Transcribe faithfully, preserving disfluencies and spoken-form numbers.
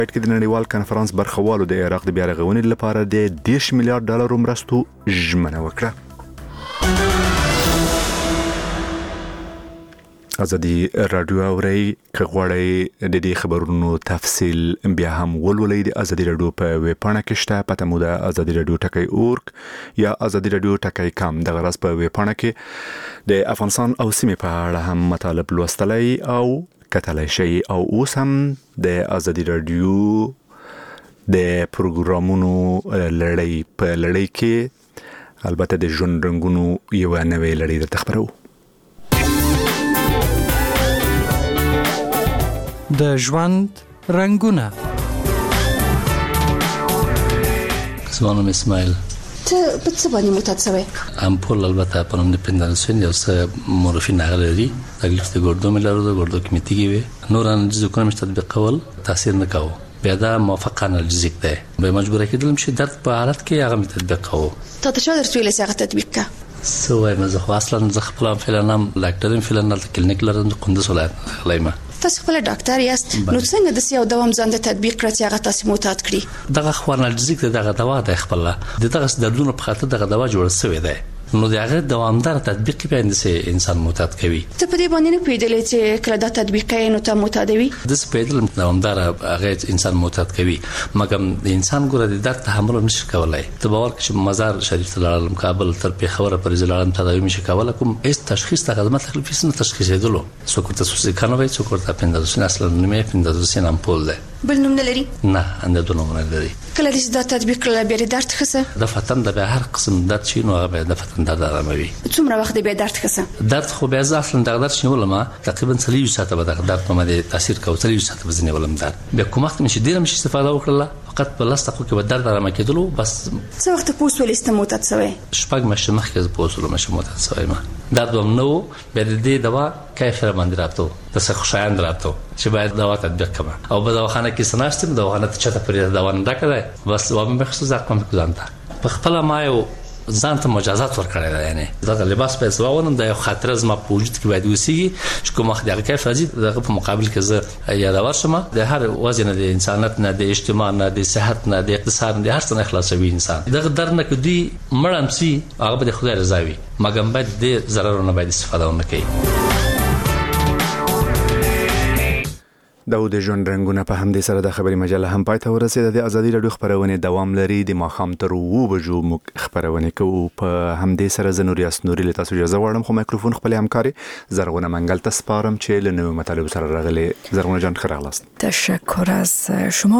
کې د نړیوال کانفرنس برخوالو د عراق د بیا رغونې لپاره د دېرش میلیارډ ډالرو مرستو ژمنه وکړه. ازادي رادیو اوري که غواړئ د دې خبرونو تفصیل بیا هم ولولئ د ازادي رادیو په ویب پاڼه کې شته، پته مو ده ازادي رادیو ټکی اورګ یا ازادي رادیو ټکی کام. دغه راز په ویب پاڼه کې د افغانستان او سیمې په اړه هم مطالب لوستلای او کتلای شئ. او اوس هم د ازادي رادیو د پروګرامونو لړۍ په لړۍ کې البته د ژوند رنګونو یو نوې لړۍ درته خبرو. د ژوند رنګونه. زمانم اسماعیل. ته په څه باندې معتاد شوی؟ امپول البته په نوم د پندلسون یو څه مورفین غلري تکلیف د ګردو ملارو د ګردو کمیټي وي نور انجز کوم تطبیق کول تاثیر نه کاوه. بیا دا موافقانه الجزیک ده به مجبور کېدل شي درد په حالت کې هغه تطبیق کاوه. ته ته شو درته ویل چې هغه تطبیق کا سوای مزه خو اصلا زه خپل فلانم لاکټرین فلانل کلینیک لرم د قندوز ولایت غلایمه. تاسو خپل ډاکټر یاست نو څنګه د سیاو دوام ځان د تطبیق کړی چې هغه تاسو معتاد کړی؟ دغه خوانالجیک دغه دوا د خپل دغه دردونو په خاطر دغه دوا جوړ شوی دی نو دغه دوامدار تطبیق په اندسه انسان معتاد کوي. ته په دې باندې نه پیډلې چې کله دا تطبیق کوي نو ته معتاد وي؟ د سپیدل دوامدار هغه انسان معتاد کوي مګم د انسان ګوره د درد تحمل نشي کولای. ته باور کړه مزار شریف تلالم کابل تر په خبره پر زلالم تداوی نشي کولای کوم هیڅ تشخیص ته خدمت تکلیف نه تشخیص دیدلو څوک ته سوسې کنوي څوک ته پندلسون اصلا نه پندلسون امپول ده بل نوم نه لري؟ نه انده دونه نه لري. کله چې دا تطبیق کړل بیا درد خسه د فتن د هر قسم درد شي نو هغه د فتن درد آراموي. څومره وخت به درد خسه؟ درد خو بیا ځاخلن دغه درد شنو ما تقریبا ثلاث ساعته به دغه درد په مده تاثیر کوي. ثلاث ساعته به زنه ولم درد بیا کوم وخت مشي ډیر مشي استفاده وکړه فقط په لاس تکو کې به درد آرام کېدلو بس. څو وخت پوس ولست معتاد شوی؟ شپږ مشه مخکې پوسولو مشه معتاد شوی ما درد هم نو به دې دوا کیف را باندې راتو د څه خوشایند راتو چې باید دوا تطبیق کړم او په دواخانه کې سناستم دواخانه ته چته پرې دوا نه راکړای بس و به مخصوص ځکه ځانته په خپل ما یو ځانته مجازات ورکړی دی. یعنی دا لباس په سواونم د یو خاطر از ما په وجود کې باید وسیږي چې کوم وخت هغه کیف راځي دغه په مقابل کې زه یادور شم د هر وزن د انسانیت نه د اجتماع نه د صحت نه د اقتصاد نه د هر څه نه خلاصوي انسان. دغه درد نه کدي مړم سي هغه به خدای رضا وي مګم باید د ضررونه باید استفاده ونه کوي. دا د ژوند رنګونه په همدې سره د خبري مجله هم پای ته ورسېده. د ازادي رادیو خبرونه دوام لري د ماښام تر اوه بجو موږ خبرونه کوو. په همدې سره زه نور یاس نوري له تاسو اجازه غواړم خو مایکروفون خپل همکاري زرغونه منګل ته سپارم چې له نوو مطالب سره راغلي. زرغونه جان ښه راغلاست. تشکر از شما.